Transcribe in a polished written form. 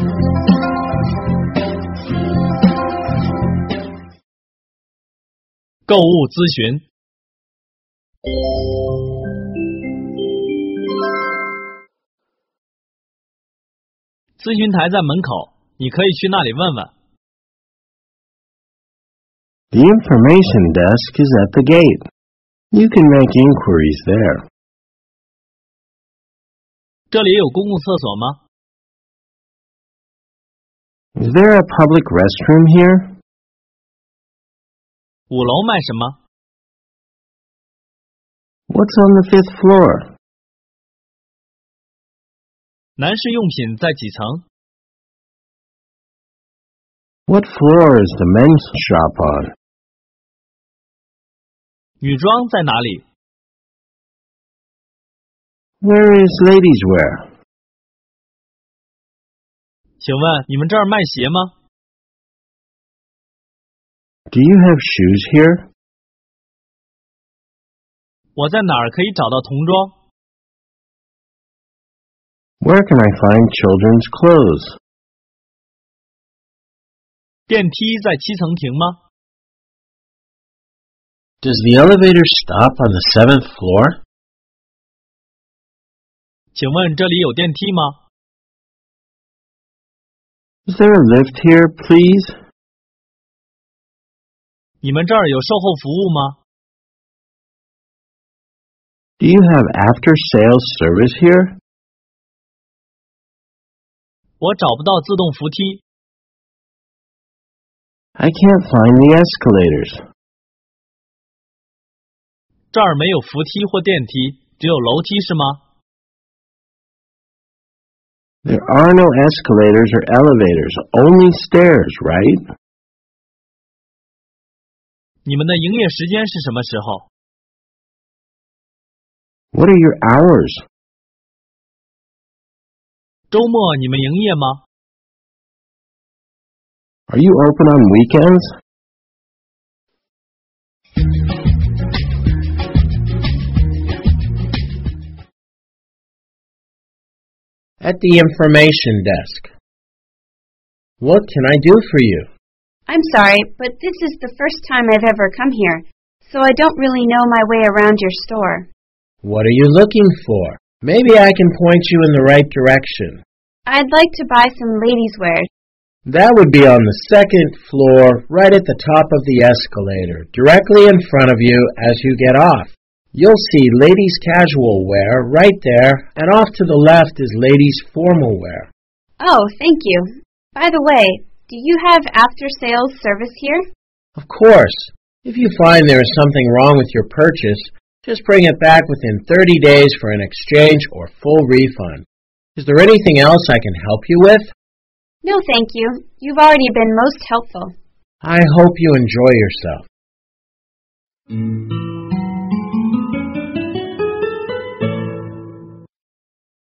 购物咨询。咨询台在门口，你可以去那里问问。 The information desk is at the gate. You can make inquiries there. 这里有公共厕所吗？ Is there a public restroom here? 5楼卖什么？ What's on the 5th floor? 男士用品在几层？ What floor is the men's shop on? 女装在哪里？ Where is ladies' wear? 请问你们这儿卖鞋吗？ Do you have shoes here? 我在哪儿可以找到童装？ Where can I find children's clothes? 电梯在7层停吗？ Does the elevator stop on the 7th floor? 请问这里有电梯吗？ Is there a lift here, please? 你们这儿有售后服务吗？ Do you have after-sales service here? 我找不到自动扶梯。 I can't find the escalators. 这儿没有扶梯或电梯，只有楼梯是吗？ There are no escalators or elevators, only stairs, right? 你们的营业时间是什么时候？ What are your hours? 周末你们营业吗？ Are you open on weekends? At the information desk. What can I do for you? I'm sorry, but this is the first time I've ever come here, so I don't really know my way around your store. What are you looking for? Maybe I can point you in the right direction. I'd like to buy some ladies' wear. That would be on the 2nd floor, right at the top of the escalator, directly in front of you as you get off. You'll see ladies' casual wear right there, and off to the left is ladies' formal wear. Oh, thank you. By the way, do you have after-sales service here? Of course. If you find there is something wrong with your purchase, just bring it back within 30 days for an exchange or full refund. Is there anything else I can help you with? No, thank you. You've already been most helpful. I hope you enjoy yourself.